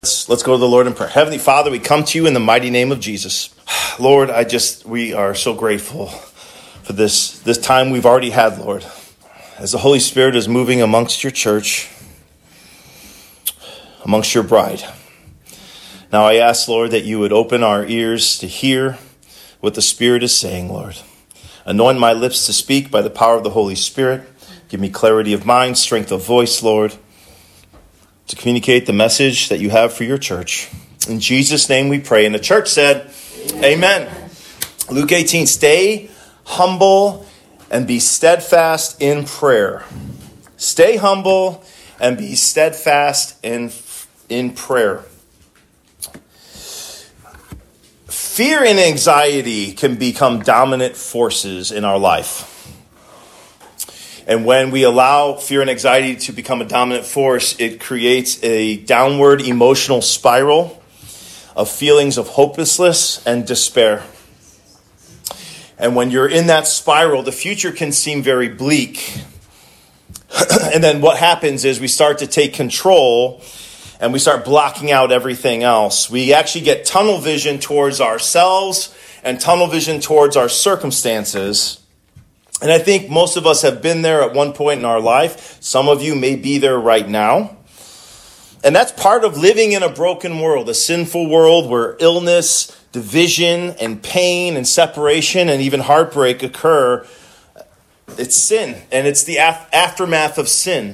Let's go to the Lord in prayer. Heavenly Father, we come to you in the mighty name of Jesus. Lord, we are so grateful for this time we've already had, Lord, as the Holy Spirit is moving amongst your church, amongst your bride. Now I ask, Lord, that you would open our ears to hear what the Spirit is saying, Lord. Anoint my lips to speak by the power of the Holy Spirit. Give me clarity of mind, strength of voice, Lord, to communicate the message that you have for your church. In Jesus' name we pray. And the church said, Amen. Luke 18, stay humble and be steadfast in prayer. Stay humble and be steadfast in prayer. Fear and anxiety can become dominant forces in our life. And when we allow fear and anxiety to become a dominant force, it creates a downward emotional spiral of feelings of hopelessness and despair. And when you're in that spiral, the future can seem very bleak. And then what happens is we start to take control and we start blocking out everything else. We actually get tunnel vision towards ourselves and tunnel vision towards our circumstances. And I think most of us have been there at one point in our life. Some of you may be there right now. And that's part of living in a broken world, a sinful world where illness, division, and pain, and separation, and even heartbreak occur. It's sin, and it's the aftermath of sin.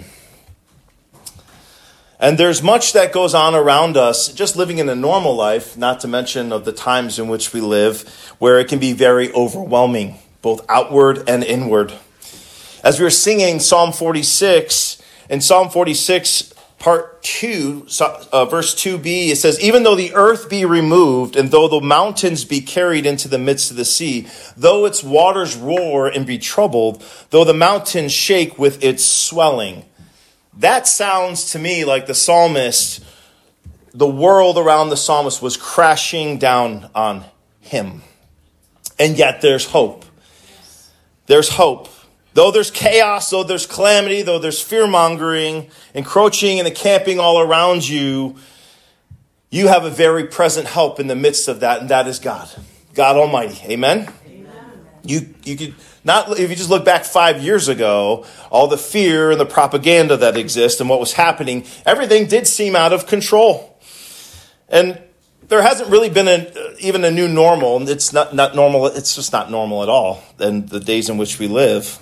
And there's much that goes on around us, just living in a normal life, not to mention of the times in which we live, where it can be very overwhelming, both outward and inward. As we were singing Psalm 46, in Psalm 46, part 2, verse 2b, it says, even though the earth be removed, and though the mountains be carried into the midst of the sea, though its waters roar and be troubled, though the mountains shake with its swelling. That sounds to me like the psalmist, the world around the psalmist was crashing down on him. And yet there's hope. There's hope. Though there's chaos, though there's calamity, though there's fear-mongering, encroaching and encamping all around you, you have a very present help in the midst of that, and that is God. God Almighty. Amen? Amen. You could not, if you just look back 5 years ago, all the fear and the propaganda that exists and what was happening, everything did seem out of control. And there hasn't really been even a new normal. It's not normal. It's just not normal at all in the days in which we live.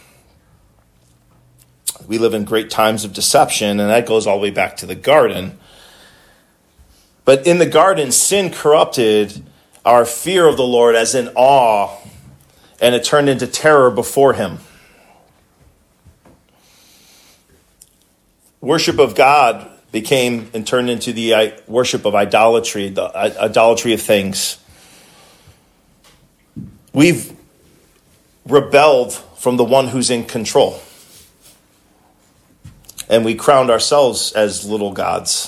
We live in great times of deception, and that goes all the way back to the garden. But in the garden, sin corrupted our fear of the Lord as in awe, and it turned into terror before him. Worship of God became and turned into the worship of idolatry, the idolatry of things. We've rebelled from the one who's in control. And we crowned ourselves as little gods.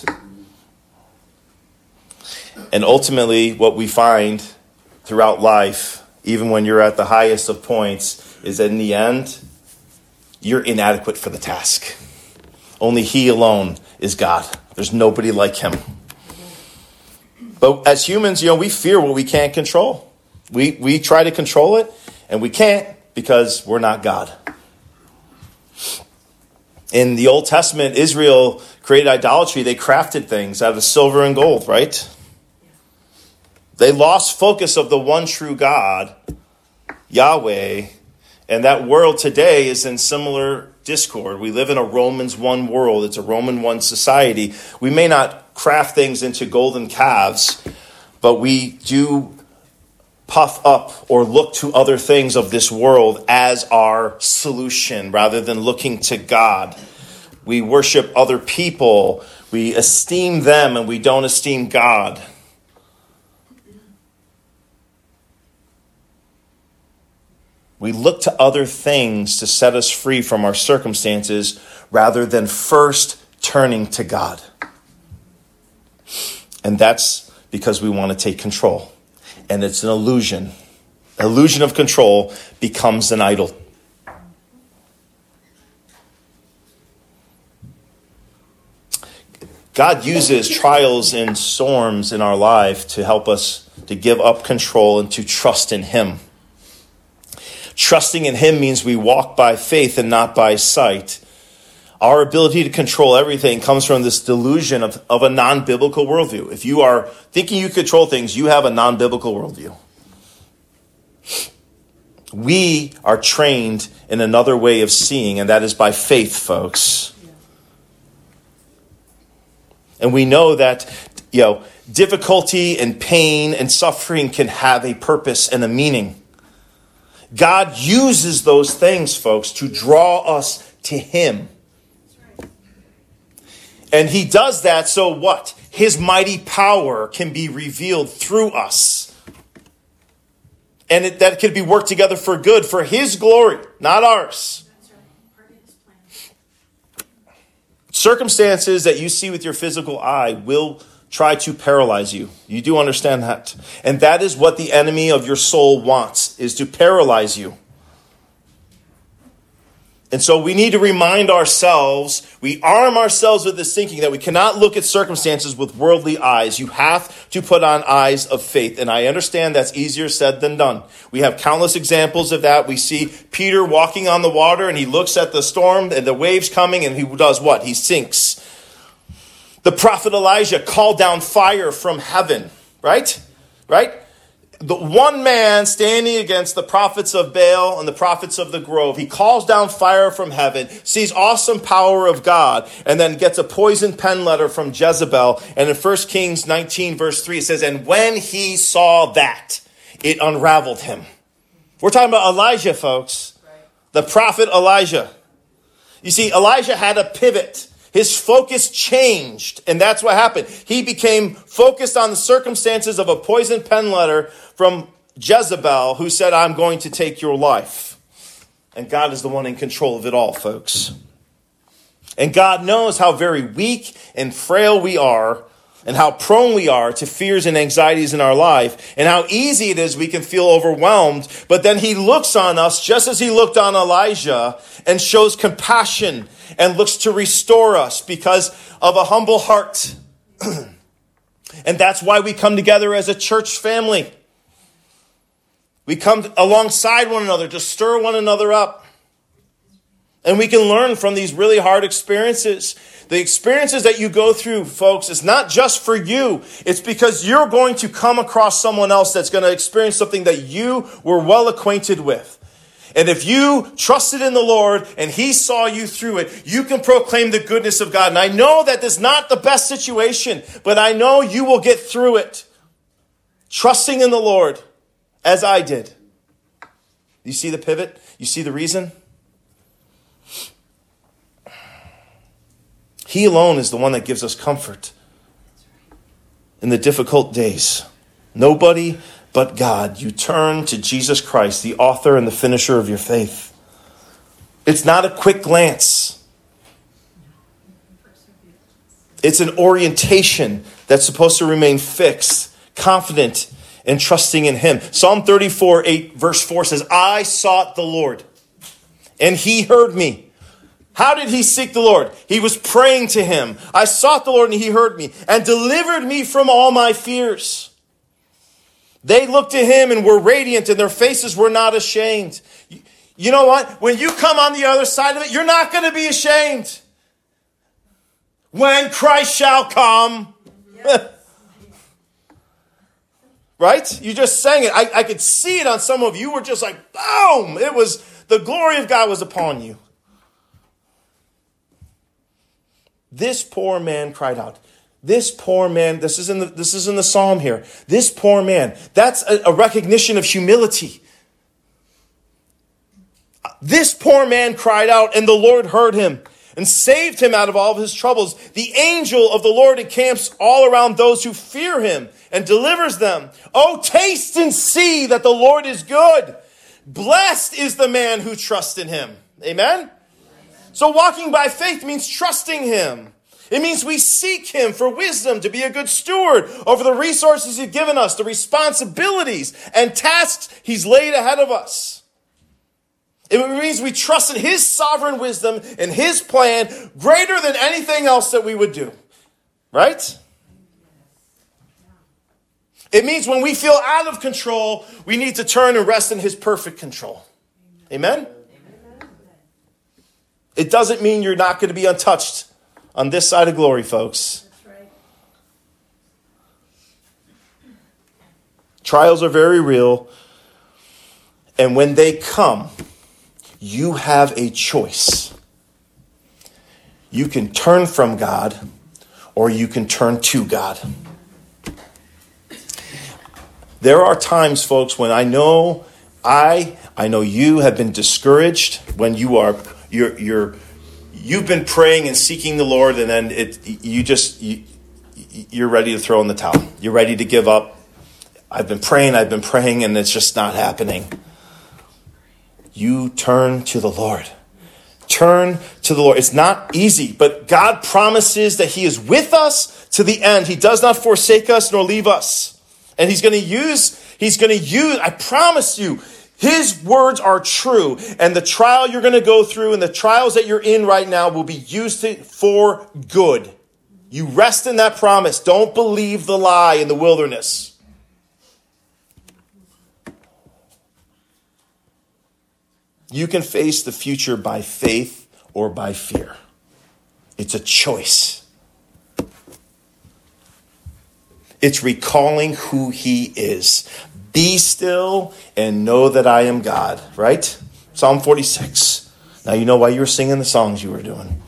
And ultimately, what we find throughout life, even when you're at the highest of points, is that in the end, you're inadequate for the task. Only he alone is God. There's nobody like him. But as humans, we fear what we can't control. We try to control it, and we can't because we're not God. In the Old Testament, Israel created idolatry. They crafted things out of silver and gold, right? They lost focus of the one true God, Yahweh, and that world today is in similar discord. We live in a Romans 1 world. It's a Roman 1 society. We may not craft things into golden calves, but we do puff up or look to other things of this world as our solution rather than looking to God. We worship other people. We esteem them and we don't esteem God. We look to other things to set us free from our circumstances rather than first turning to God. And that's because we want to take control. And it's an illusion. Illusion of control becomes an idol. God uses trials and storms in our life to help us to give up control and to trust in him. Trusting in him means we walk by faith and not by sight. Our ability to control everything comes from this delusion of a non-biblical worldview. If you are thinking you control things, you have a non-biblical worldview. We are trained in another way of seeing, and that is by faith, folks. And we know that, difficulty and pain and suffering can have a purpose and a meaning. God uses those things, folks, to draw us to him. And he does that so what? His mighty power can be revealed through us. And that could be worked together for good, for his glory, not ours. Circumstances that you see with your physical eye will try to paralyze you. You do understand that. And that is what the enemy of your soul wants, is to paralyze you. And so we need to remind ourselves, we arm ourselves with this thinking that we cannot look at circumstances with worldly eyes. You have to put on eyes of faith. And I understand that's easier said than done. We have countless examples of that. We see Peter walking on the water and he looks at the storm and the waves coming and he does what? He sinks. The prophet Elijah called down fire from heaven, right? Right? The one man standing against the prophets of Baal and the prophets of the grove. He calls down fire from heaven, sees awesome power of God, and then gets a poisoned pen letter from Jezebel. And in 1 Kings 19, verse 3, it says, and when he saw that, it unraveled him. We're talking about Elijah, folks. The prophet Elijah. You see, Elijah had a pivot. His focus changed, and that's what happened. He became focused on the circumstances of a poisoned pen letter from Jezebel, who said, I'm going to take your life. And God is the one in control of it all, folks. And God knows how very weak and frail we are, and how prone we are to fears and anxieties in our life, and how easy it is we can feel overwhelmed. But then he looks on us just as he looked on Elijah and shows compassion and looks to restore us because of a humble heart. And that's why we come together as a church family. We come alongside one another to stir one another up. And we can learn from these really hard experiences. The experiences that you go through, folks, is not just for you. It's because you're going to come across someone else that's going to experience something that you were well acquainted with. And if you trusted in the Lord and he saw you through it, you can proclaim the goodness of God. And I know that is not the best situation, but I know you will get through it. Trusting in the Lord, as I did. You see the pivot? You see the reason? He alone is the one that gives us comfort in the difficult days. Nobody but God. You turn to Jesus Christ, the author and the finisher of your faith. It's not a quick glance. It's an orientation that's supposed to remain fixed, confident, and trusting in him. Psalm 34, 8, verse 4 says, I sought the Lord, and he heard me. How did he seek the Lord? He was praying to him. I sought the Lord and he heard me and delivered me from all my fears. They looked to him and were radiant and their faces were not ashamed. You know what? When you come on the other side of it, you're not going to be ashamed. When Christ shall come. Yes. Right? You just sang it. I could see it on some of you. Were just like, boom. It was, the glory of God was upon you. This poor man cried out. This poor man, this is in the psalm here. This poor man, that's a recognition of humility. This poor man cried out, and the Lord heard him and saved him out of all of his troubles. The angel of the Lord encamps all around those who fear him and delivers them. Oh, taste and see that the Lord is good. Blessed is the man who trusts in him. Amen? So walking by faith means trusting him. It means we seek him for wisdom to be a good steward over the resources he's given us, the responsibilities and tasks he's laid ahead of us. It means we trust in his sovereign wisdom and his plan greater than anything else that we would do. Right? It means when we feel out of control, we need to turn and rest in his perfect control. Amen? It doesn't mean you're not going to be untouched on this side of glory, folks. That's right. Trials are very real. And when they come, you have a choice. You can turn from God or you can turn to God. There are times, folks, when I know you have been discouraged when you've been praying and seeking the Lord, and then you're ready to throw in the towel. You're ready to give up. I've been praying, and it's just not happening. You turn to the Lord. Turn to the Lord. It's not easy, but God promises that he is with us to the end. He does not forsake us nor leave us. And he's going to use, I promise you, his words are true. And the trial you're going to go through and the trials that you're in right now will be used for good. You rest in that promise. Don't believe the lie in the wilderness. You can face the future by faith or by fear. It's a choice. It's recalling who he is. Be still and know that I am God, right? Psalm 46. Now you know why you were singing the songs you were doing.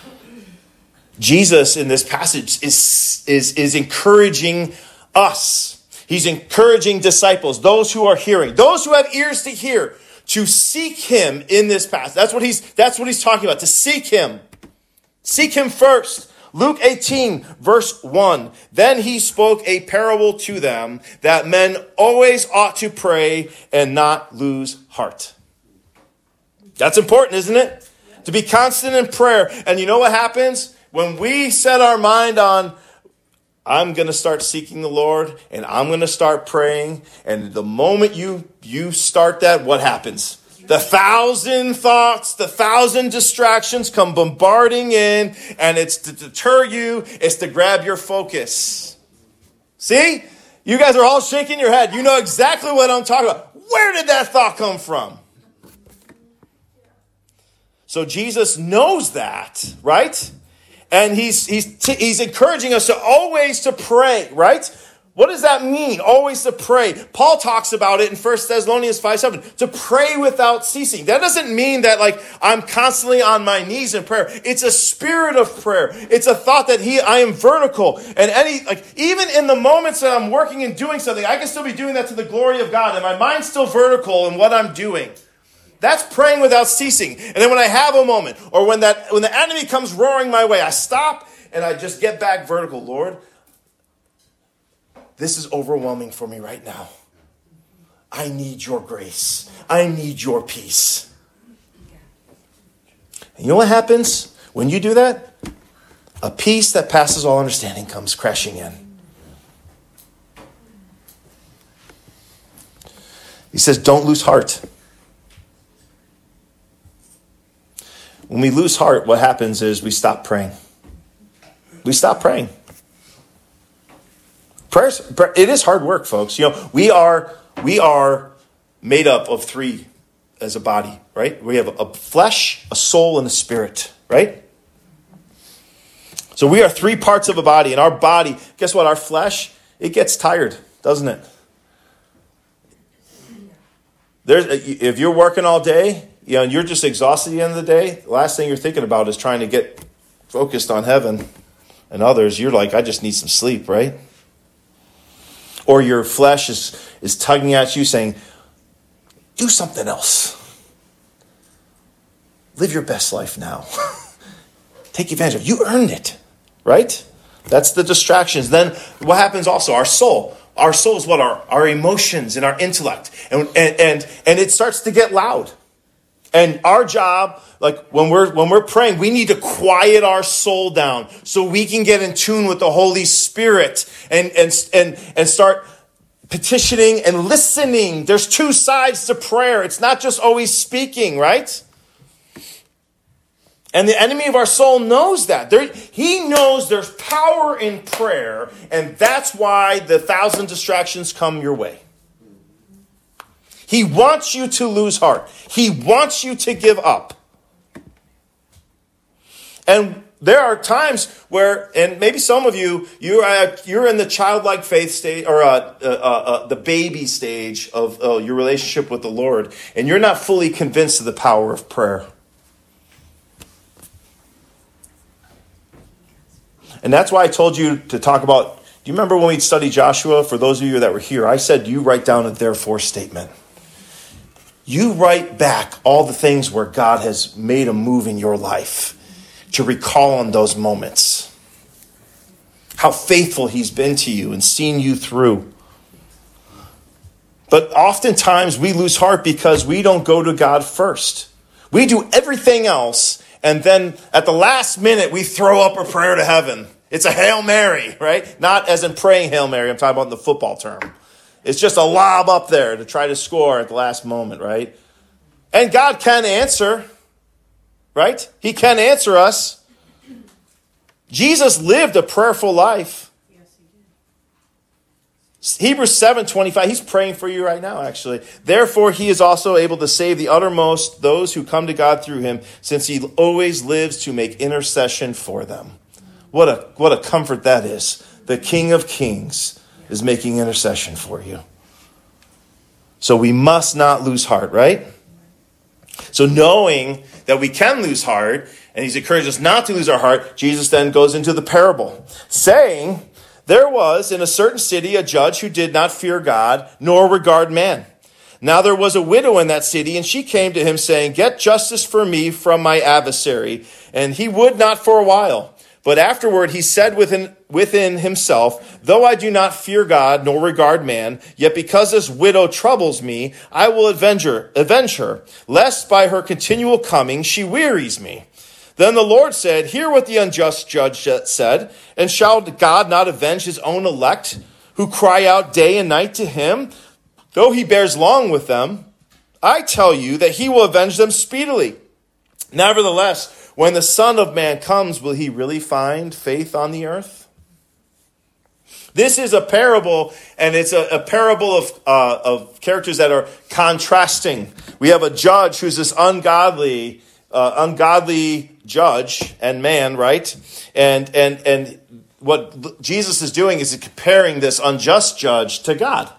Jesus in this passage is encouraging us. He's encouraging disciples, those who are hearing, those who have ears to hear, to seek him in this passage. That's what he's talking about, to seek him. Seek him first. Luke 18, verse 1. Then he spoke a parable to them that men always ought to pray and not lose heart. That's important, isn't it? To be constant in prayer. And you know what happens? When we set our mind on, I'm going to start seeking the Lord and I'm going to start praying. And the moment you start that, what happens? The 1,000 thoughts, the 1,000 distractions come bombarding in, and it's to deter you, it's to grab your focus. See? You guys are all shaking your head. You know exactly what I'm talking about. Where did that thought come from? So Jesus knows that, right? And he's encouraging us to always to pray, right? What does that mean? Always to pray. Paul talks about it in 1 Thessalonians 5:7, to pray without ceasing. That doesn't mean that I'm constantly on my knees in prayer. It's a spirit of prayer. It's a thought that I am vertical. And even in the moments that I'm working and doing something, I can still be doing that to the glory of God. And my mind's still vertical in what I'm doing. That's praying without ceasing. And then when I have a moment, or when the enemy comes roaring my way, I stop and I just get back vertical. Lord, this is overwhelming for me right now. I need your grace. I need your peace. And you know what happens when you do that? A peace that passes all understanding comes crashing in. He says, don't lose heart. When we lose heart, what happens is we stop praying. We stop praying. Prayer, it is hard work, folks. You know, we are made up of three as a body, right? We have a flesh, a soul, and a spirit, right? So we are three parts of a body, and our body, guess what? Our flesh, it gets tired, doesn't it? If you're working all day, and you're just exhausted at the end of the day, the last thing you're thinking about is trying to get focused on heaven and others. You're like, I just need some sleep, right? Or your flesh is tugging at you saying, do something else. Live your best life now. Take advantage of it. You earned it, right? That's the distractions. Then what happens also? Our soul. Our soul is what? Our emotions and our intellect. And it starts to get loud. And our job, when we're praying, we need to quiet our soul down so we can get in tune with the Holy Spirit and start petitioning and listening. There's two sides to prayer. It's not just always speaking, right? And the enemy of our soul knows that. He knows there's power in prayer, and that's why the 1,000 distractions come your way. He wants you to lose heart. He wants you to give up. And there are times where, and maybe some of you're in the childlike faith stage, or the baby stage of your relationship with the Lord, and you're not fully convinced of the power of prayer. And that's why I told you to talk about, do you remember when we studied Joshua? For those of you that were here, I said you write down a therefore statement. You write back all the things where God has made a move in your life to recall on those moments. How faithful he's been to you and seen you through. But oftentimes we lose heart because we don't go to God first. We do everything else, and then at the last minute, we throw up a prayer to heaven. It's a Hail Mary, right? Not as in praying Hail Mary. I'm talking about in the football term. It's just a lob up there to try to score at the last moment, right? And God can answer, right? He can answer us. Jesus lived a prayerful life. Hebrews 7:25, he's praying for you right now, actually. Therefore, he is also able to save the uttermost, those who come to God through him, since he always lives to make intercession for them. What a comfort that is. The King of Kings is making intercession for you. So we must not lose heart, right? So knowing that we can lose heart, and he's encouraged us not to lose our heart, Jesus then goes into the parable, saying, there was in a certain city a judge who did not fear God, nor regard man. Now there was a widow in that city, and she came to him, saying, get justice for me from my adversary. And he would not for a while. But afterward he said within himself, though I do not fear God, nor regard man, yet because this widow troubles me, I will avenge her, lest by her continual coming she wearies me. Then the Lord said, hear what the unjust judge said, and shall God not avenge his own elect, who cry out day and night to him? Though he bears long with them, I tell you that he will avenge them speedily. Nevertheless, when the Son of Man comes, will he really find faith on the earth? This is a parable, and it's a parable of characters that are contrasting. We have a judge who's this ungodly judge and man, right? And what Jesus is doing is comparing this unjust judge to God.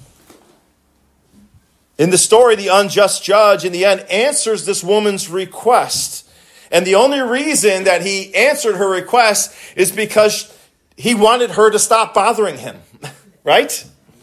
In the story, the unjust judge in the end answers this woman's request. And the only reason that he answered her request is because he wanted her to stop bothering him, right?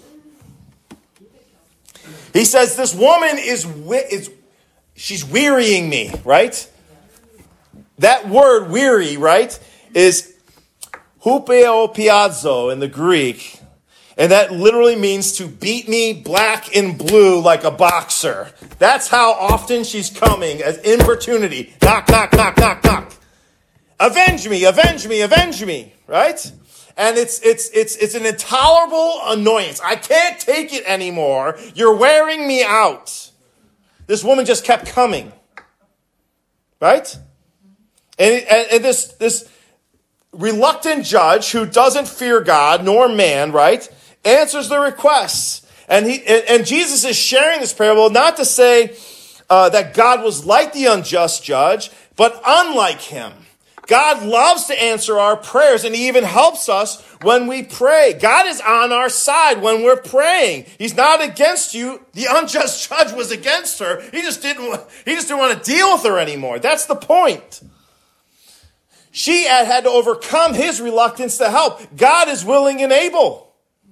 He says, this woman she's wearying me, right? That word weary, right, is hupeopiazo in the Greek. And that literally means to beat me black and blue like a boxer. That's how often she's coming as importunity. Knock, knock, knock, knock, knock. Avenge me, avenge me, avenge me, right? And it's an intolerable annoyance. I can't take it anymore. You're wearing me out. This woman just kept coming, right? And this reluctant judge who doesn't fear God nor man, right, answers the requests. And Jesus is sharing this parable not to say that God was like the unjust judge, but unlike him. God loves to answer our prayers, and he even helps us when we pray. God is on our side when we're praying. He's not against you. The unjust judge was against her. He just didn't want to deal with her anymore. That's the point. She had to overcome his reluctance to help. God is willing and able.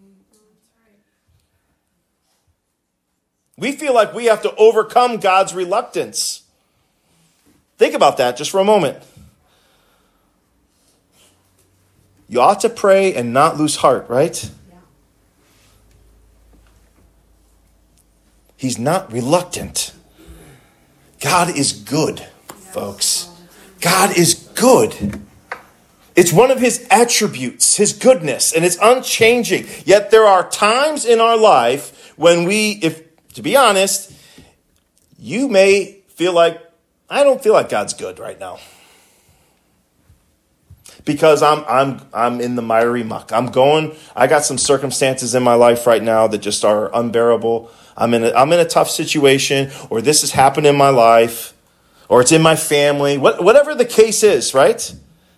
We feel like we have to overcome God's reluctance. Think about that just for a moment. You ought to pray and not lose heart, right? Yeah. He's not reluctant. God is good, folks. God is good. It's one of his attributes, his goodness, and it's unchanging. Yet there are times in our life when to be honest, you may feel like, I don't feel like God's good right now. because I'm in the miry muck. I got some circumstances in my life right now that just are unbearable. I'm in a tough situation, or this has happened in my life, or it's in my family, whatever the case is, right?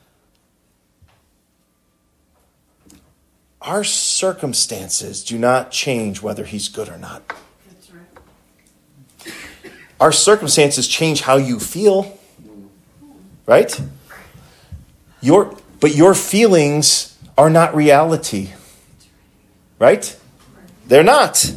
Our circumstances do not change whether he's good or not. That's right. Our circumstances change how you feel, right? But your feelings are not reality, right? They're not.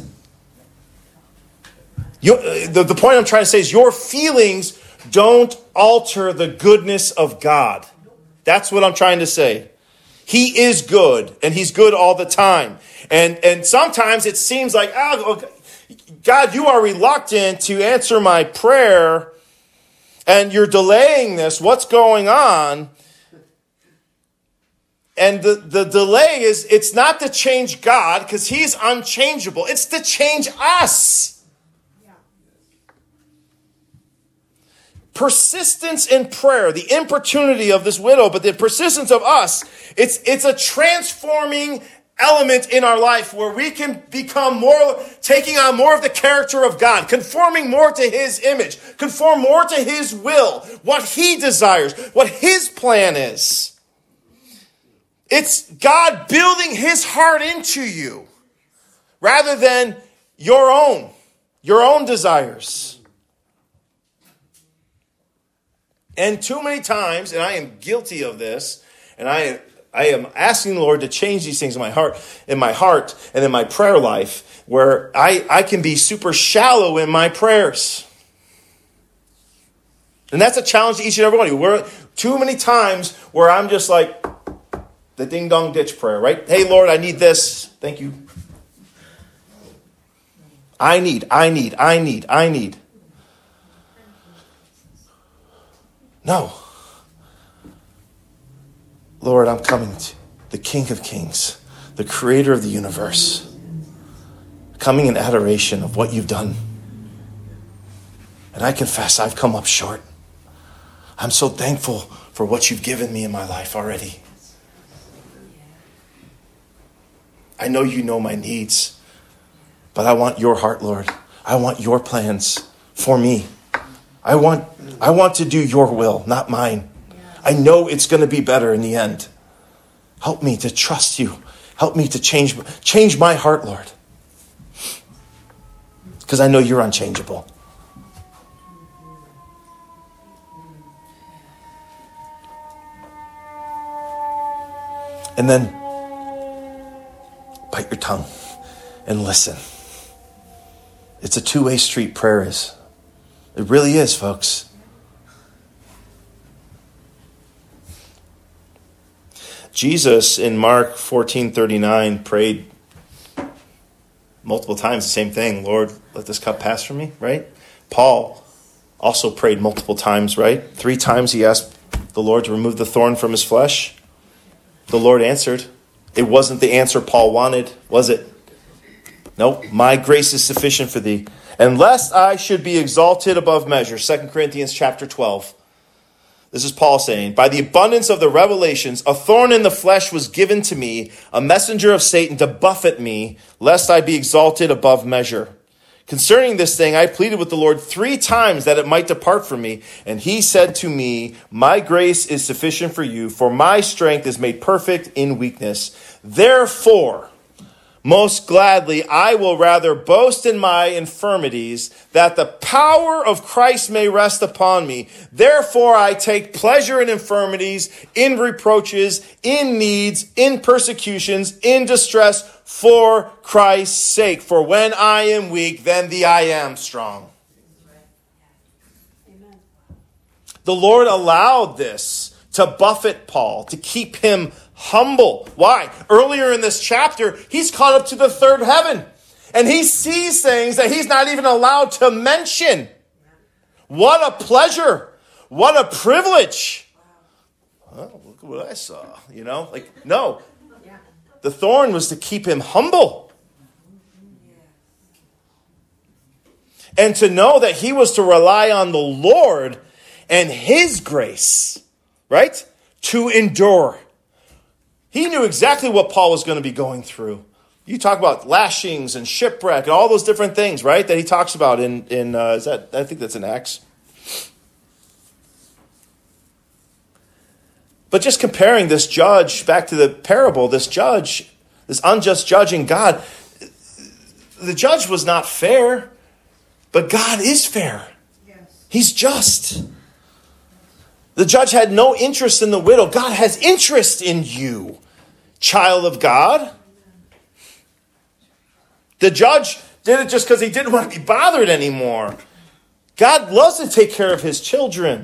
The point I'm trying to say is your feelings don't alter the goodness of God. That's what I'm trying to say. He is good, and he's good all the time. And sometimes it seems like, oh, God, you are reluctant to answer my prayer, and you're delaying this. What's going on? And the delay is, it's not to change God, because he's unchangeable. It's to change us. Persistence in prayer, the importunity of this widow, but the persistence of us, it's a transforming element in our life where we can become more, taking on more of the character of God, conforming more to his image, conform more to his will, what he desires, what his plan is. It's God building his heart into you rather than your own desires. And too many times, and I am guilty of this, and I am asking the Lord to change these things in my heart and in my prayer life, where I can be super shallow in my prayers. And that's a challenge to each and every one of you. We're too many times where I'm just like the ding-dong ditch prayer, right? Hey, Lord, I need this. Thank you. I need. No. Lord, I'm coming to the King of Kings, the creator of the universe, coming in adoration of what you've done. And I confess I've come up short. I'm so thankful for what you've given me in my life already. I know you know my needs, but I want your heart, Lord. I want your plans for me. I want to do your will, not mine. I know it's going to be better in the end. Help me to trust you. Help me to change my heart, Lord. Because I know you're unchangeable. And then bite your tongue and listen. It's a two-way street, prayer is. It really is, folks. Jesus in Mark 14:39 prayed multiple times the same thing. Lord, let this cup pass from me, right? Paul also prayed multiple times, right? 3 times he asked the Lord to remove the thorn from his flesh. The Lord answered. It wasn't the answer Paul wanted, was it? No, my grace is sufficient for thee. And lest I should be exalted above measure, 2 Corinthians chapter 12. This is Paul saying, by the abundance of the revelations, a thorn in the flesh was given to me, a messenger of Satan to buffet me, lest I be exalted above measure. Concerning this thing, I pleaded with the Lord 3 times that it might depart from me. And he said to me, my grace is sufficient for you, for my strength is made perfect in weakness. Therefore, most gladly, I will rather boast in my infirmities, that the power of Christ may rest upon me. Therefore, I take pleasure in infirmities, in reproaches, in needs, in persecutions, in distress, for Christ's sake. For when I am weak, then I am strong. Amen. The Lord allowed this to buffet Paul, to keep him humble. Why? Earlier in this chapter, he's caught up to the 3rd heaven. And he sees things that he's not even allowed to mention. What a pleasure. What a privilege. Oh, look at what I saw. No. The thorn was to keep him humble. And to know that he was to rely on the Lord and his grace. Right? to endure. He knew exactly what Paul was going to be going through. You talk about lashings and shipwreck and all those different things, right? That he talks about in I think that's in Acts. But just comparing this judge back to the parable, this judge, this unjust judge in God, the judge was not fair, but God is fair. Yes. He's just. The judge had no interest in the widow. God has interest in you, child of God. The judge did it just because he didn't want to be bothered anymore. God loves to take care of his children.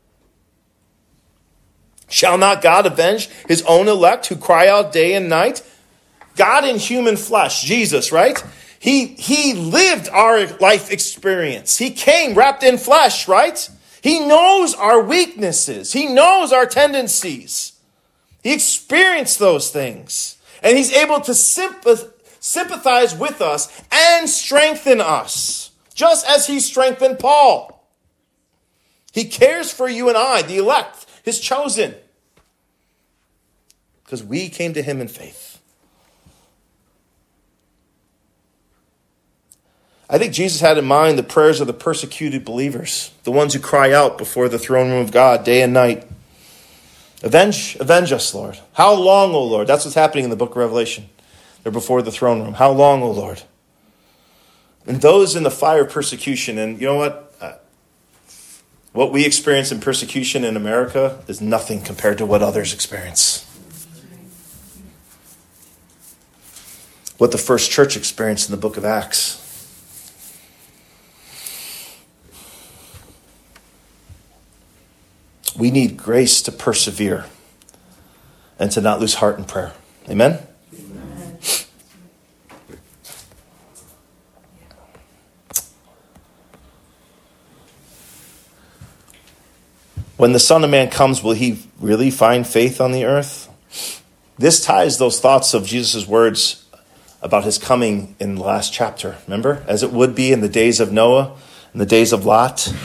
Shall not God avenge his own elect who cry out day and night? God in human flesh, Jesus, right? He lived our life experience. He came wrapped in flesh, right? He knows our weaknesses. He knows our tendencies. He experienced those things. And he's able to sympathize with us and strengthen us, just as he strengthened Paul. He cares for you and I, the elect, his chosen, because we came to him in faith. I think Jesus had in mind the prayers of the persecuted believers, the ones who cry out before the throne room of God day and night. Avenge us, Lord. How long, O Lord? That's what's happening in the book of Revelation. They're before the throne room. How long, O Lord? And those in the fire of persecution, and you know what? What we experience in persecution in America is nothing compared to what others experience. What the first church experienced in the book of Acts. We need grace to persevere and to not lose heart in prayer. Amen? Amen. When the Son of Man comes, will he really find faith on the earth? This ties those thoughts of Jesus' words about his coming in the last chapter. Remember? As it would be in the days of Noah, in the days of Lot.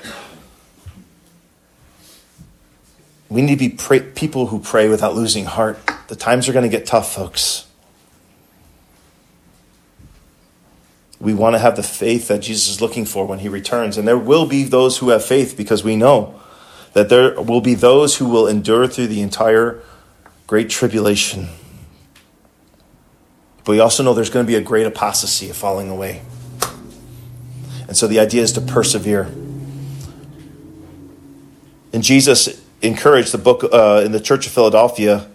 We need to be people who pray without losing heart. The times are going to get tough, folks. We want to have the faith that Jesus is looking for when he returns. And there will be those who have faith, because we know that there will be those who will endure through the entire great tribulation. But we also know there's going to be a great apostasy, a falling away. And so the idea is to persevere. And Jesus encouraged the book in the Church of Philadelphia.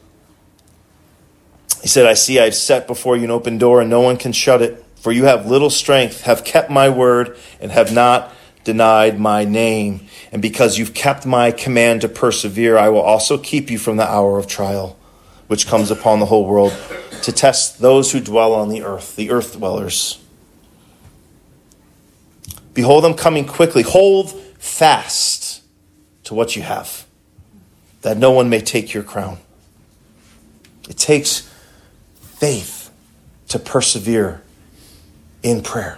He said, I see I've set before you an open door and no one can shut it. For you have little strength, have kept my word, and have not denied my name. And because you've kept my command to persevere, I will also keep you from the hour of trial, which comes upon the whole world, to test those who dwell on the earth dwellers. Behold, I'm coming quickly. Hold fast to what you have, that no one may take your crown. It takes faith to persevere in prayer.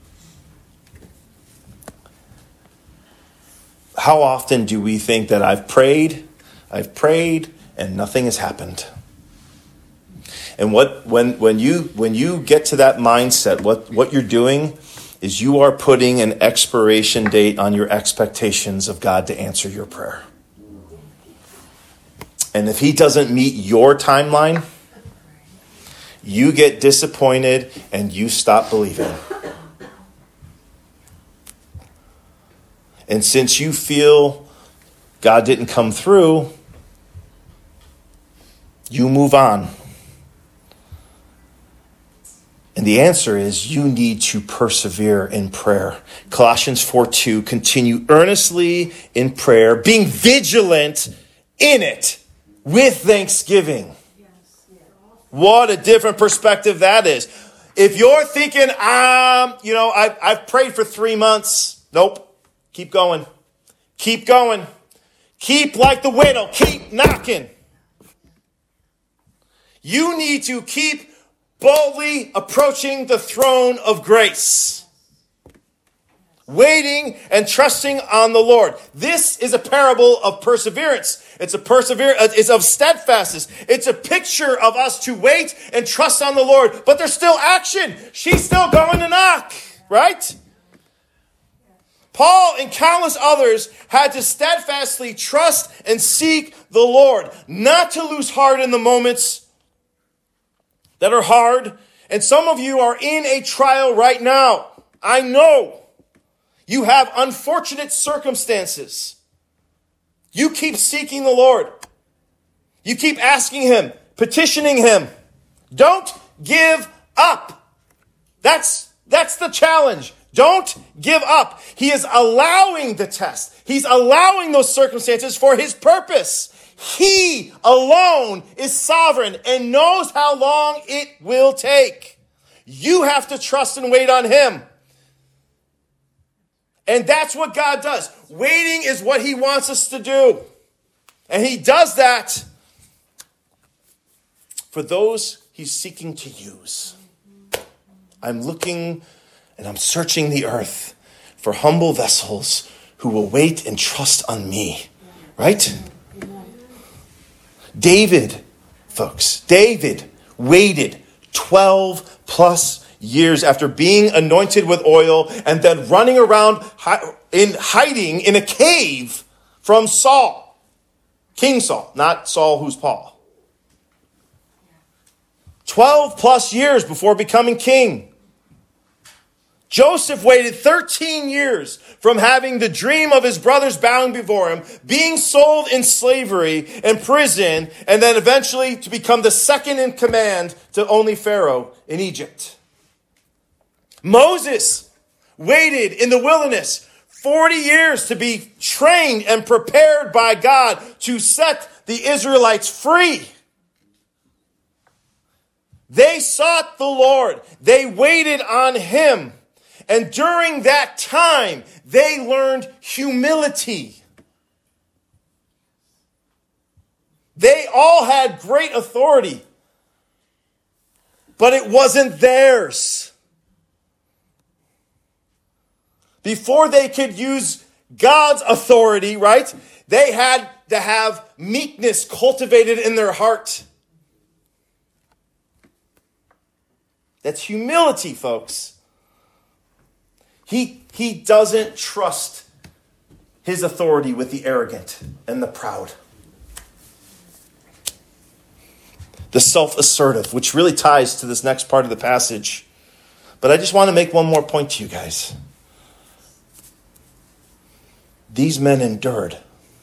How often do we think that I've prayed, and nothing has happened? And when you get to that mindset, what you're doing is you are putting an expiration date on your expectations of God to answer your prayer. And if he doesn't meet your timeline, you get disappointed and you stop believing. And since you feel God didn't come through, you move on. And the answer is you need to persevere in prayer. Colossians 4:2, continue earnestly in prayer, being vigilant in it with thanksgiving. What a different perspective that is. If you're thinking, I've prayed for 3 months. Nope. Keep going. Keep going. Keep like the widow. Keep knocking. You need to keep boldly approaching the throne of grace, waiting and trusting on the Lord. This is a parable of perseverance. It's a perseverance. It's of steadfastness. It's a picture of us to wait and trust on the Lord. But there's still action. She's still going to knock, right? Paul and countless others had to steadfastly trust and seek the Lord, not to lose heart in the moments that are hard. And some of you are in a trial right now. I know you have unfortunate circumstances. You keep seeking the Lord. You keep asking him, petitioning him. Don't give up. That's the challenge. Don't give up. He is allowing the test. He's allowing those circumstances for his purpose. He alone is sovereign and knows how long it will take. You have to trust and wait on him. And that's what God does. Waiting is what he wants us to do. And he does that for those he's seeking to use. I'm looking and I'm searching the earth for humble vessels who will wait and trust on me. Right? David, folks, David waited 12 plus years after being anointed with oil and then running around hiding in a cave from Saul. King Saul, not Saul who's Paul. 12 plus years before becoming king. Joseph waited 13 years from having the dream of his brothers bowing before him, being sold in slavery and prison, and then eventually to become the second in command to only Pharaoh in Egypt. Moses waited in the wilderness 40 years to be trained and prepared by God to set the Israelites free. They sought the Lord. They waited on him. And during that time, they learned humility. They all had great authority, but it wasn't theirs. Before they could use God's authority, right, they had to have meekness cultivated in their heart. That's humility, folks. He doesn't trust his authority with the arrogant and the proud. The self-assertive, which really ties to this next part of the passage. But I just want to make one more point to you guys. These men endured,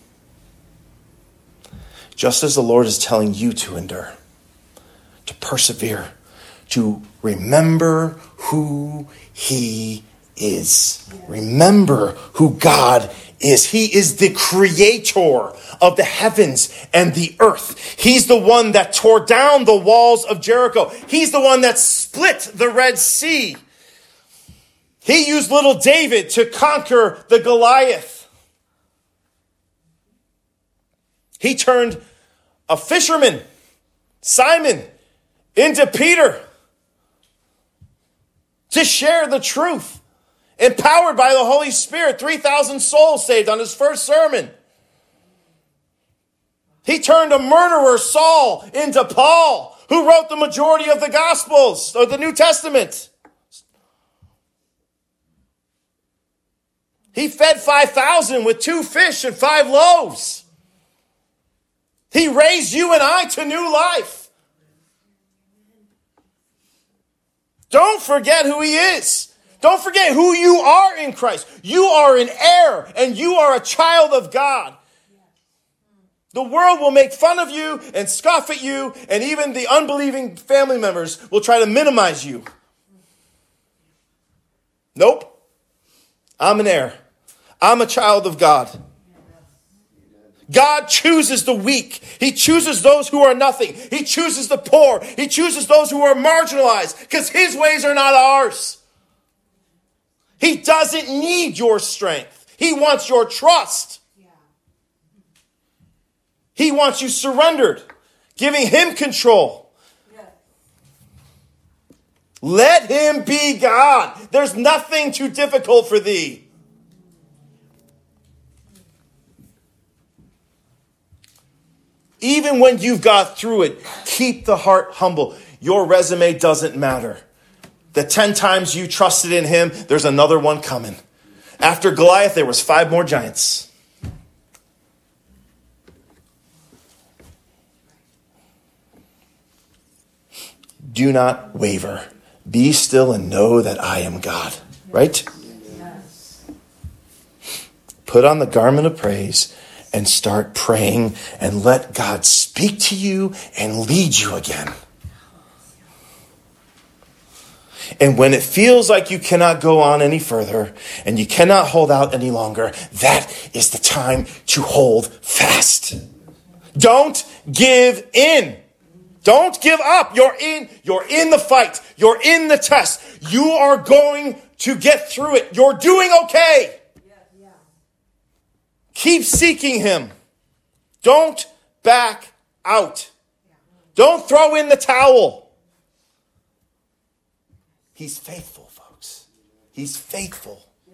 just as the Lord is telling you to endure, to persevere, to remember who he is. Remember who God is. He is the creator of the heavens and the earth. He's the one that tore down the walls of Jericho. He's the one that split the Red Sea. He used little David to conquer the Goliath. He turned a fisherman, Simon, into Peter to share the truth. Empowered by the Holy Spirit, 3,000 souls saved on his first sermon. He turned a murderer, Saul, into Paul, who wrote the majority of the Gospels, or the New Testament. He fed 5,000 with 2 fish and 5 loaves. He raised you and I to new life. Don't forget who he is. Don't forget who you are in Christ. You are an heir and you are a child of God. The world will make fun of you and scoff at you, and even the unbelieving family members will try to minimize you. Nope. I'm an heir. I'm a child of God. God chooses the weak. He chooses those who are nothing. He chooses the poor. He chooses those who are marginalized because his ways are not ours. He doesn't need your strength. He wants your trust. He wants you surrendered, giving him control. Let him be God. There's nothing too difficult for thee. Even when you've got through it, keep the heart humble. Your resume doesn't matter. The 10 times you trusted in him, there's another one coming. After Goliath, there was 5 more giants. Do not waver. Be still and know that I am God. Right? Yes. Put on the garment of praise and start praying and let God speak to you and lead you again. And when it feels like you cannot go on any further and you cannot hold out any longer, that is the time to hold fast. Don't give in. Don't give up. You're in the fight. You're in the test. You are going to get through it. You're doing okay. Yeah. Keep seeking him. Don't back out. Don't throw in the towel. He's faithful, folks. He's faithful. Yes.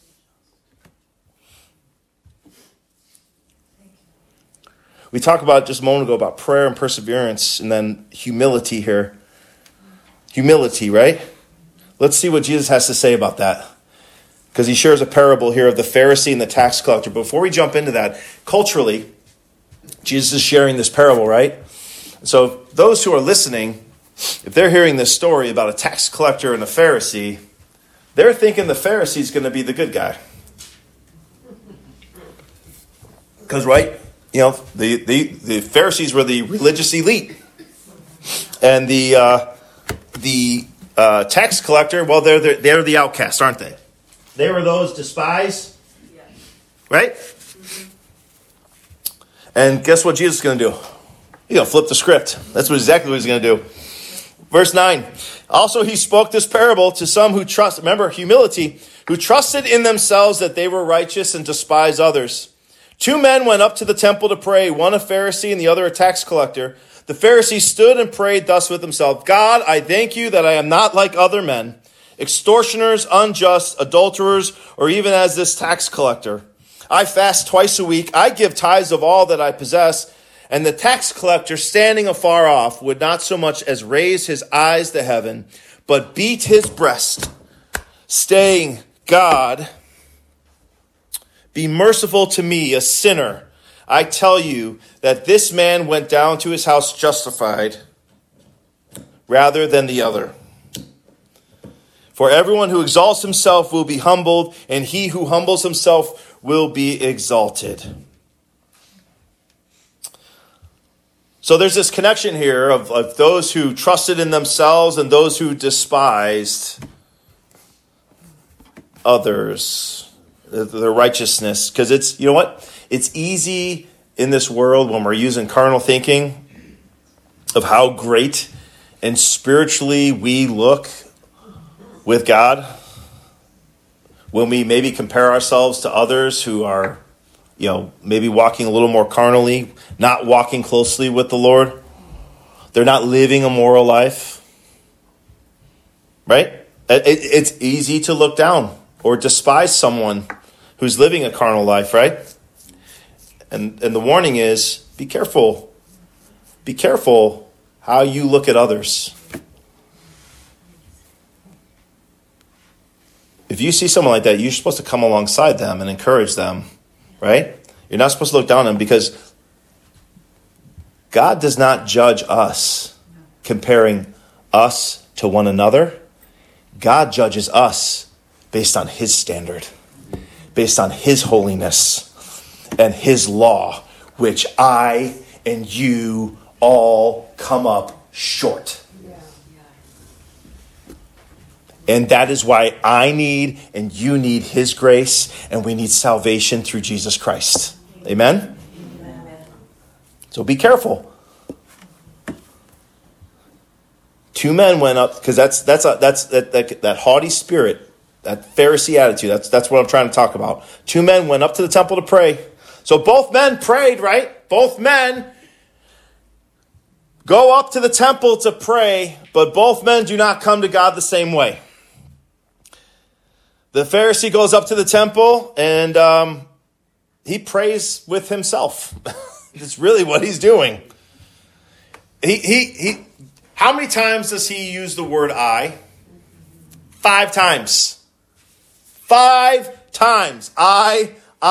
We talked about just a moment ago about prayer and perseverance and then humility here. Humility, right? Let's see what Jesus has to say about that. Because he shares a parable here of the Pharisee and the tax collector. Before we jump into that, culturally, Jesus is sharing this parable, right? So those who are listening, if they're hearing this story about a tax collector and a Pharisee, they're thinking the Pharisee is going to be the good guy. Because, right, you know, the Pharisees were the religious elite. And the tax collector, well, they're the outcasts, aren't they? They were those despised, Yes. right? And guess what Jesus is going to do? He's going to flip the script. That's exactly what he's going to do. Verse 9. Also he spoke this parable to some who trust, remember, humility, who trusted in themselves that they were righteous and despised others. 2 men went up to the temple to pray, one a Pharisee and the other a tax collector. The Pharisee stood and prayed thus with himself, God, I thank you that I am not like other men, extortioners, unjust, adulterers, or even as this tax collector. I fast twice a week. I give tithes of all that I possess. And the tax collector, standing afar off, would not so much as raise his eyes to heaven, but beat his breast, saying, God, be merciful to me, a sinner. I tell you that this man went down to his house justified rather than the other. For everyone who exalts himself will be humbled, and he who humbles himself will be exalted. So there's this connection here of those who trusted in themselves and those who despised others, their righteousness. Because it's, you know what? It's easy in this world when we're using carnal thinking of how great and spiritually we look with God. When we maybe compare ourselves to others who are, you know, maybe walking a little more carnally, not walking closely with the Lord. They're not living a moral life. Right? It's easy to look down or despise someone who's living a carnal life, right? And the warning is, be careful. Be careful how you look at others. If you see someone like that, you're supposed to come alongside them and encourage them, right? You're not supposed to look down on them because God does not judge us comparing us to one another. God judges us based on his standard, based on his holiness and his law, which I and you all come up short. And that is why I need and you need his grace, and we need salvation through Jesus Christ. Amen? Amen. So be careful. 2 men went up, because that's that haughty spirit, that Pharisee attitude. That's what I'm trying to talk about. 2 men went up to the temple to pray. So both men prayed, right? Both men go up to the temple to pray, but both men do not come to God the same way. The Pharisee goes up to the temple and he prays with himself. It's really what he's doing. He how many times does he use the word I? 5 times. 5 times. I.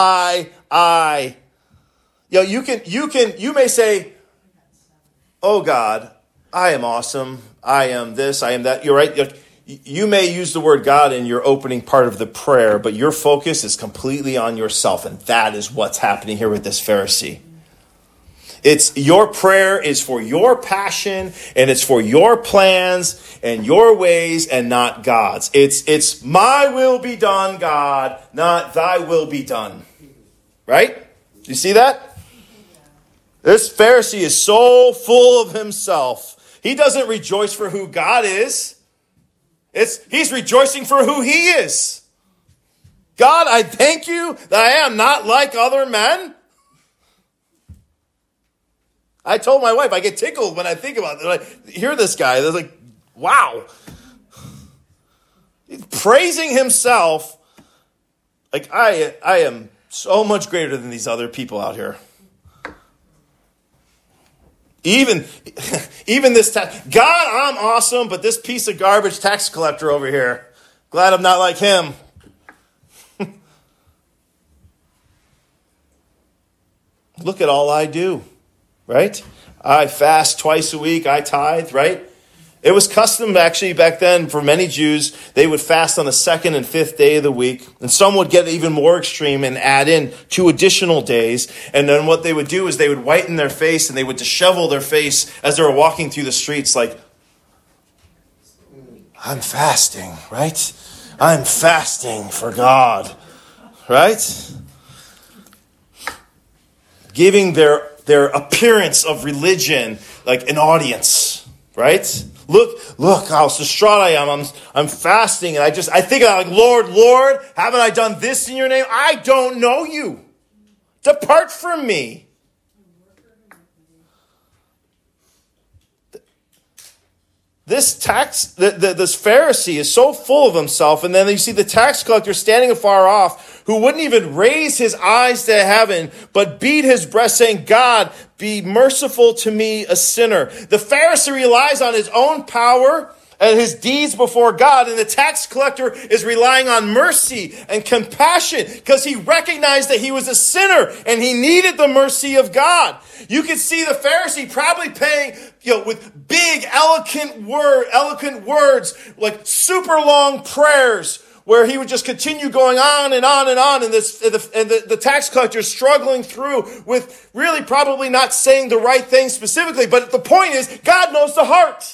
You may say, oh God, I am awesome. I am this, I am that. You're right. You may use the word God in your opening part of the prayer, but your focus is completely on yourself. And that is what's happening here with this Pharisee. It's your prayer is for your passion and it's for your plans and your ways and not God's. It's my will be done, God, not thy will be done. Right? You see that? This Pharisee is so full of himself. He doesn't rejoice for who God is. He's rejoicing for who he is. God, I thank you that I am not like other men. I told my wife, I get tickled when I think about it. I hear this guy. They're like, wow. He's praising himself. Like, I am so much greater than these other people out here. Even this God, I'm awesome, but this piece of garbage tax collector over here, glad I'm not like him. Look at all I do. Right? I fast twice a week. I tithe, right? It was custom actually back then for many Jews. They would fast on the 2nd and 5th day of the week. And some would get even more extreme and add in 2 additional days. And then what they would do is they would whiten their face and they would dishevel their face as they were walking through the streets like, I'm fasting, right? I'm fasting for God, right? Giving their appearance of religion like an audience, right? Look how distraught I am. I'm fasting and I think like, Lord, haven't I done this in your name? I don't know you. Depart from me. This this Pharisee is so full of himself, and then you see the tax collector standing afar off, who wouldn't even raise his eyes to heaven, but beat his breast, saying, God, be merciful to me, a sinner. The Pharisee relies on his own power and his deeds before God, and the tax collector is relying on mercy and compassion because he recognized that he was a sinner and he needed the mercy of God. You can see the Pharisee probably paying, with big, eloquent words, like super long prayers, where he would just continue going on and on and on, and the tax collector is struggling through with really probably not saying the right thing specifically. But the point is, God knows the heart.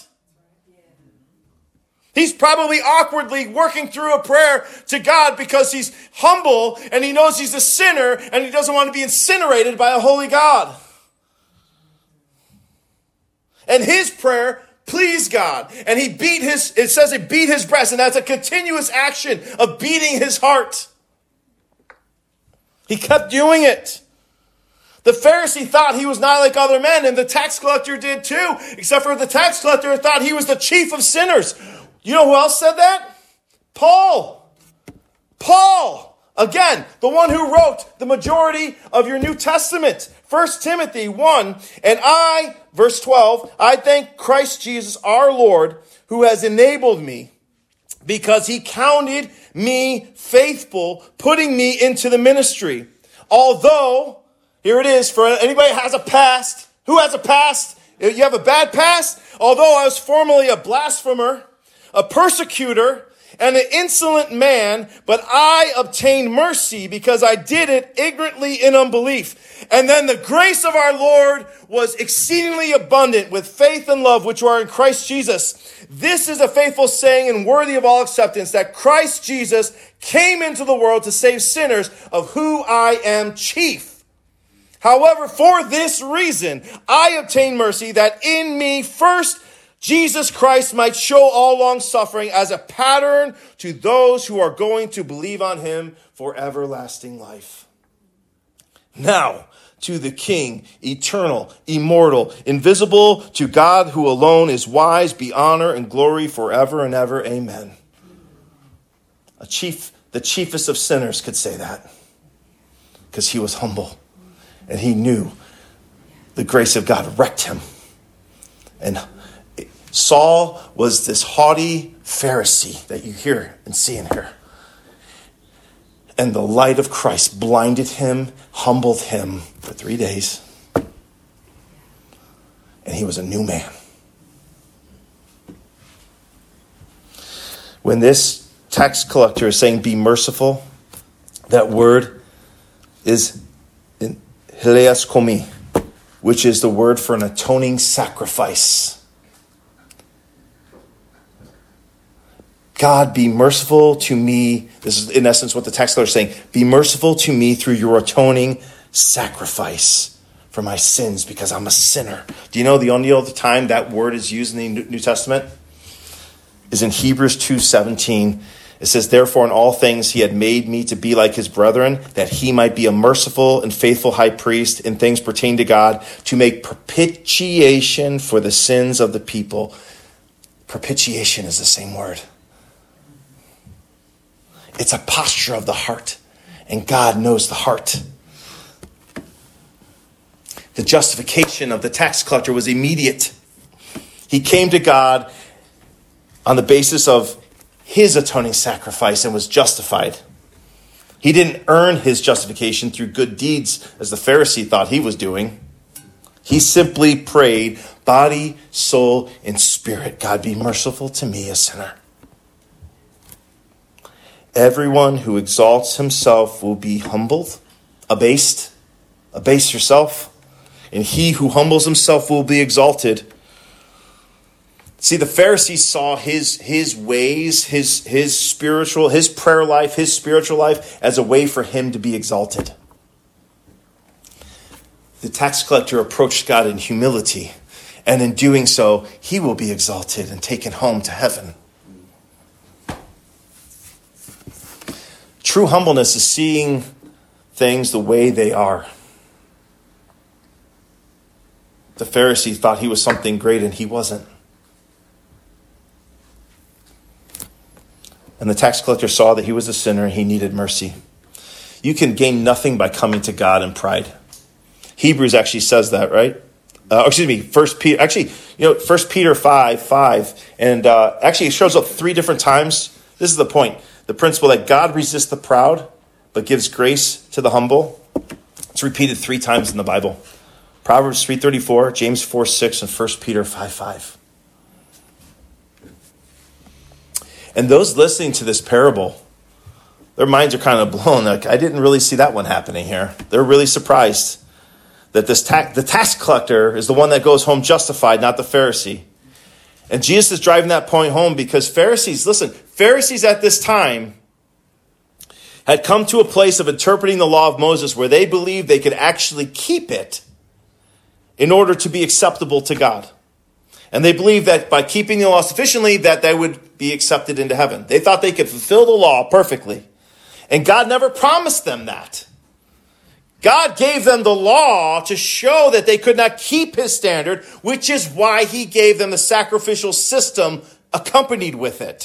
He's probably awkwardly working through a prayer to God because he's humble and he knows he's a sinner and he doesn't want to be incinerated by a holy God. And his prayer pleased God. And he beat his breast, and that's a continuous action of beating his heart. He kept doing it. The Pharisee thought he was not like other men, and the tax collector did too, except for the tax collector thought he was the chief of sinners. You know who else said that? Paul. Again, the one who wrote the majority of your New Testament. 1 Timothy 1, and I, verse 12, I thank Christ Jesus our Lord, who has enabled me, because he counted me faithful, putting me into the ministry. Although, here it is, for anybody who has a past. Who has a past? You have a bad past? Although I was formerly a blasphemer, a persecutor, and an insolent man, but I obtained mercy because I did it ignorantly in unbelief. And then the grace of our Lord was exceedingly abundant with faith and love which are in Christ Jesus. This is a faithful saying and worthy of all acceptance, that Christ Jesus came into the world to save sinners, of who I am chief. However, for this reason, I obtained mercy, that in me first Jesus Christ might show all long suffering as a pattern to those who are going to believe on him for everlasting life. Now, to the King, eternal, immortal, invisible, to God who alone is wise, be honor and glory forever and ever. Amen. The chiefest of sinners could say that because he was humble and he knew the grace of God wrecked him. And Saul was this haughty Pharisee that you hear and see in here. And the light of Christ blinded him, humbled him for 3 days. And he was a new man. When this tax collector is saying, be merciful, that word is hileas komi, which is the word for an atoning sacrifice. God, be merciful to me. This is in essence what the tax collector is saying. Be merciful to me through your atoning sacrifice for my sins, because I'm a sinner. Do you know the only other time that word is used in the New Testament is in Hebrews 2:17. It says, therefore, in all things he had made me to be like his brethren, that he might be a merciful and faithful high priest in things pertaining to God, to make propitiation for the sins of the people. Propitiation is the same word. It's a posture of the heart, and God knows the heart. The justification of the tax collector was immediate. He came to God on the basis of his atoning sacrifice and was justified. He didn't earn his justification through good deeds, as the Pharisee thought he was doing. He simply prayed, body, soul, and spirit, God, be merciful to me, a sinner. Everyone who exalts himself will be humbled, abased. Abase yourself. And he who humbles himself will be exalted. See, the Pharisees saw his ways, his spiritual, his prayer life, his spiritual life as a way for him to be exalted. The tax collector approached God in humility, and in doing so, he will be exalted and taken home to heaven. True humbleness is seeing things the way they are. The Pharisee thought he was something great, and he wasn't. And the tax collector saw that he was a sinner and he needed mercy. You can gain nothing by coming to God in pride. Hebrews actually says that, right? 1 Peter. 1 Peter 5, and actually it shows up 3 different times. This is the point. The principle that God resists the proud, but gives grace to the humble. It's repeated 3 times in the Bible. Proverbs 3:34, James 4:6, and 1 Peter 5:5. And those listening to this parable, their minds are kind of blown. Like, I didn't really see that one happening here. They're really surprised that the tax collector is the one that goes home justified, not the Pharisee. And Jesus is driving that point home because Pharisees at this time had come to a place of interpreting the law of Moses where they believed they could actually keep it in order to be acceptable to God. And they believed that by keeping the law sufficiently, that they would be accepted into heaven. They thought they could fulfill the law perfectly. And God never promised them that. God gave them the law to show that they could not keep his standard, which is why he gave them the sacrificial system accompanied with it.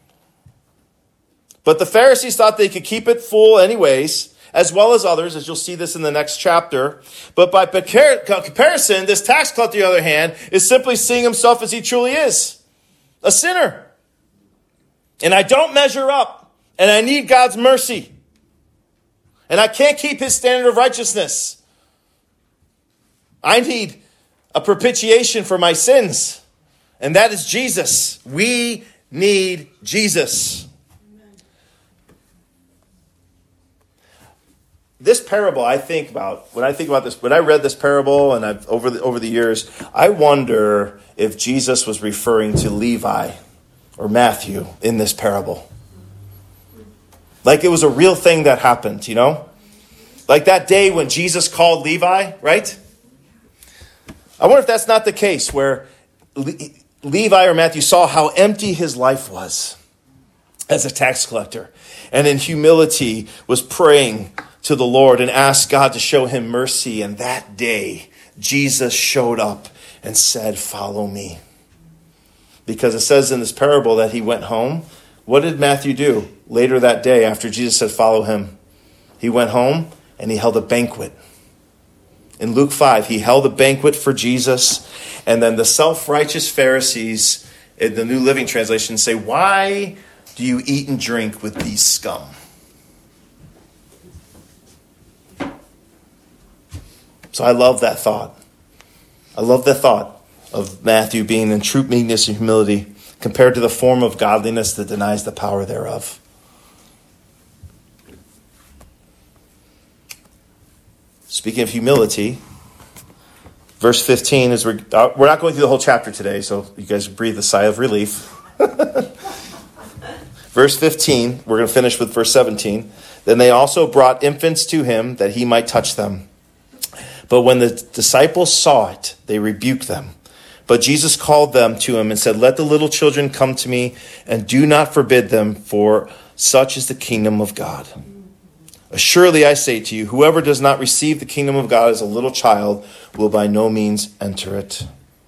But the Pharisees thought they could keep it full anyways, as well as others, as you'll see this in the next chapter. But by comparison, this tax collector, on the other hand, is simply seeing himself as he truly is, a sinner. And I don't measure up, and I need God's mercy. And I can't keep his standard of righteousness. I need a propitiation for my sins, and that is Jesus. We need Jesus. This parable, I think about, when I read this parable and over the years, I wonder if Jesus was referring to Levi or Matthew in this parable. Like it was a real thing that happened, you know? Like that day when Jesus called Levi, right? I wonder if that's not the case, where Levi or Matthew saw how empty his life was as a tax collector, and in humility was praying to the Lord and asked God to show him mercy. And that day, Jesus showed up and said, "Follow me." Because it says in this parable that he went home. What did Matthew do later that day after Jesus said, "Follow him"? He went home and he held a banquet. In Luke 5, he held a banquet for Jesus, and then the self-righteous Pharisees in the New Living Translation say, "Why do you eat and drink with these scum?" So I love that thought. I love the thought of Matthew being in true meekness and humility compared to the form of godliness that denies the power thereof. Speaking of humility, verse 15 is we're not going through the whole chapter today, so you guys breathe a sigh of relief. Verse 15, we're going to finish with verse 17. Then they also brought infants to him that he might touch them. But when the disciples saw it, they rebuked them. But Jesus called them to him and said, "Let the little children come to me, and do not forbid them, for such is the kingdom of God. Assuredly, I say to you, whoever does not receive the kingdom of God as a little child will by no means enter it."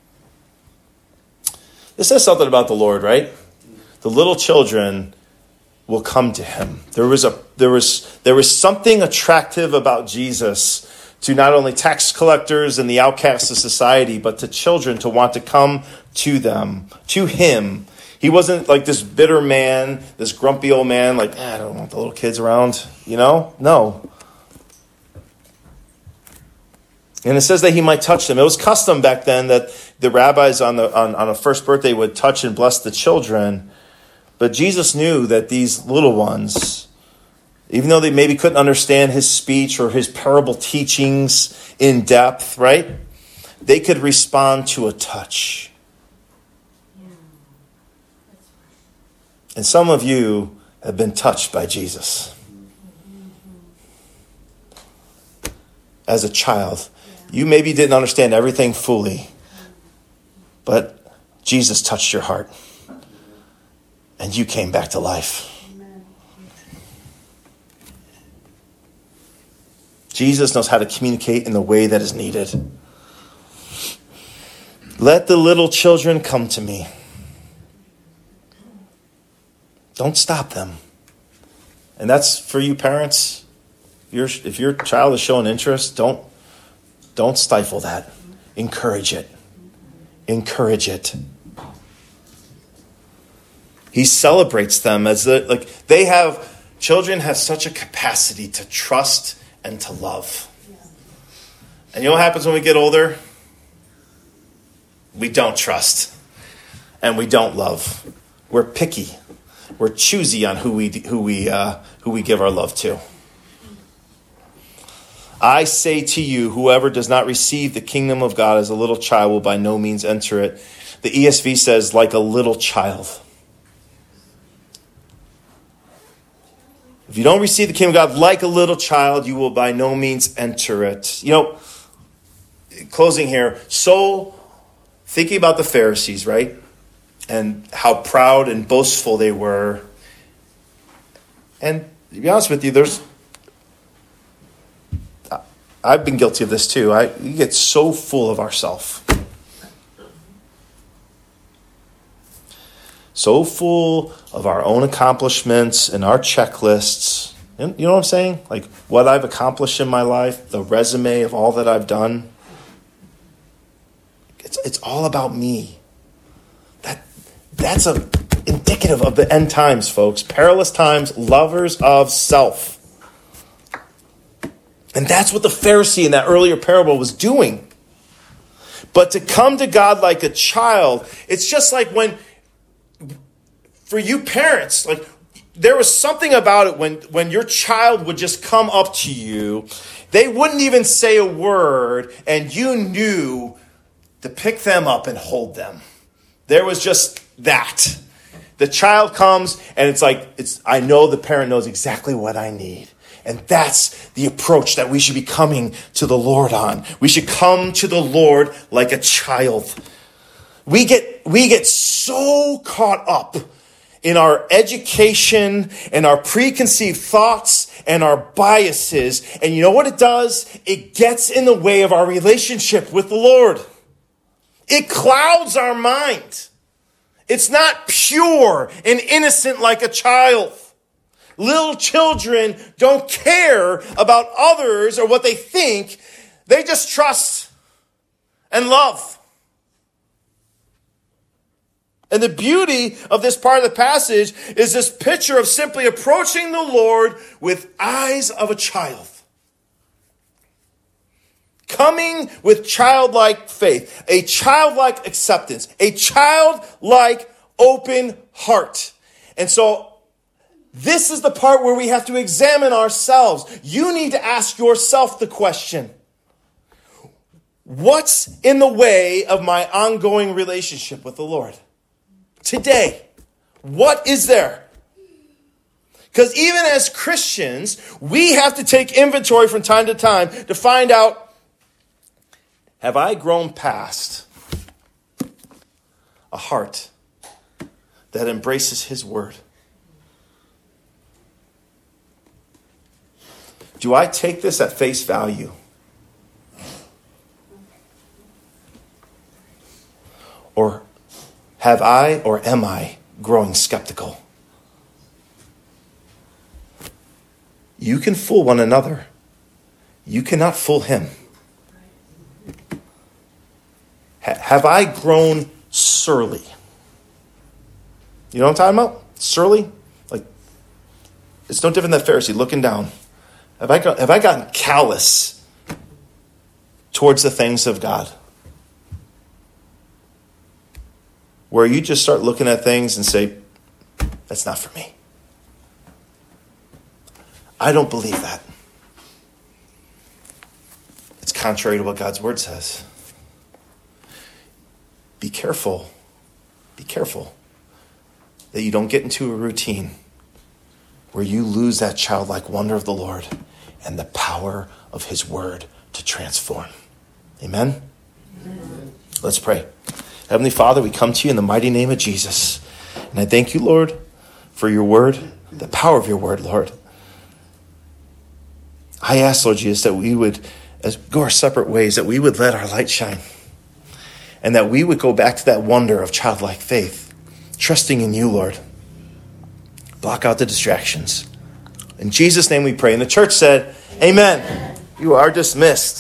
This says something about the Lord, right? The little children will come to him. There was something attractive about Jesus to not only tax collectors and the outcasts of society, but to children to want to come to them, to him. He wasn't like this bitter man, this grumpy old man, like, I don't want the little kids around, No. And it says that he might touch them. It was custom back then that the rabbis on a first birthday would touch and bless the children. But Jesus knew that these little ones, even though they maybe couldn't understand his speech or his parable teachings in depth, right? They could respond to a touch. And some of you have been touched by Jesus. As a child, you maybe didn't understand everything fully, but Jesus touched your heart, and you came back to life. Jesus knows how to communicate in the way that is needed. Let the little children come to me. Don't stop them. And that's for you parents. If your child is showing interest, don't stifle that. Encourage it. Encourage it. He celebrates them as children have such a capacity to trust and to love. And you know what happens when we get older? We don't trust and we don't love. We're picky. We're choosy on who we give our love to. I say to you, whoever does not receive the kingdom of God as a little child will by no means enter it. The ESV says, like a little child. If you don't receive the kingdom of God like a little child, you will by no means enter it. Closing here. So, thinking about the Pharisees, right? And how proud and boastful they were. And to be honest with you, I've been guilty of this too. We get so full of ourselves. So full of our own accomplishments and our checklists. You know what I'm saying? Like what I've accomplished in my life, the resume of all that I've done. It's all about me. That's indicative of the end times, folks. Perilous times, lovers of self. And that's what the Pharisee in that earlier parable was doing. But to come to God like a child, it's just like for you parents, like there was something about it when your child would just come up to you, they wouldn't even say a word, and you knew to pick them up and hold them. There was just that. The child comes, and I know the parent knows exactly what I need. And that's the approach that we should be coming to the Lord on. We should come to the Lord like a child. We get so caught up in our education and our preconceived thoughts and our biases. And you know what it does? It gets in the way of our relationship with the Lord. It clouds our mind. It's not pure and innocent like a child. Little children don't care about others or what they think. They just trust and love. And the beauty of this part of the passage is this picture of simply approaching the Lord with eyes of a child. Coming with childlike faith, a childlike acceptance, a childlike open heart. And so this is the part where we have to examine ourselves. You need to ask yourself the question, what's in the way of my ongoing relationship with the Lord? Today, what is there? Because even as Christians, we have to take inventory from time to time to find out, have I grown past a heart that embraces his word? Do I take this at face value? Or have I or am I growing skeptical? You can fool one another. You cannot fool him. Have I grown surly? You know what I'm talking about? Surly? Like, it's no different than that Pharisee looking down. Have I gotten callous towards the things of God? Where you just start looking at things and say, that's not for me. I don't believe that. It's contrary to what God's word says. Be careful that you don't get into a routine where you lose that childlike wonder of the Lord and the power of his word to transform. Amen? Amen. Let's pray. Heavenly Father, we come to you in the mighty name of Jesus. And I thank you, Lord, for your word, the power of your word, Lord. I ask, Lord Jesus, that we would, as we go our separate ways, that we would let our light shine. And that we would go back to that wonder of childlike faith, trusting in you, Lord. Block out the distractions. In Jesus' name we pray. And the church said, Amen. You are dismissed.